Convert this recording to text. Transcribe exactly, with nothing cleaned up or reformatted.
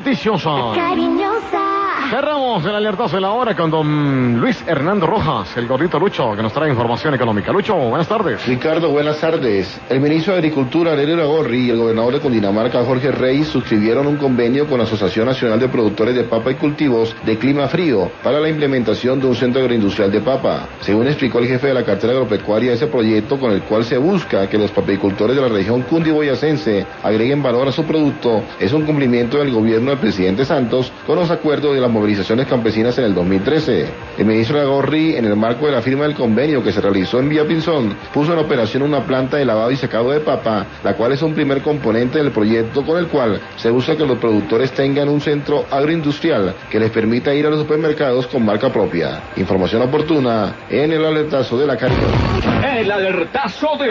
noticiosa. Cariñosa. Cerramos el alertazo de la hora con don Luis Hernando Rojas, el gordito Lucho, que nos trae información económica. Lucho, buenas tardes. Ricardo, buenas tardes. El ministro de Agricultura, Aurelio Iragorri, y el gobernador de Cundinamarca, Jorge Rey, suscribieron un convenio con la Asociación Nacional de Productores de Papa y Cultivos de Clima Frío para la implementación de un centro agroindustrial de papa. Según explicó el jefe de la cartera agropecuaria, ese proyecto con el cual se busca que los papicultores de la región cundiboyacense agreguen valor a su producto es un cumplimiento del gobierno del presidente Santos con los acuerdos de las movilizaciones campesinas en el dos mil trece. El ministro Iragorri, en el marco de la firma del convenio que se realizó en Villa Pinzón, puso en operación una planta de lavado y secado de papa, la cual es un primer componente del proyecto con el cual se busca que los productores tengan un centro agroindustrial que les permita ir a los supermercados con marca propia. Información oportuna en el alertazo de la Cariñosa. El alertazo de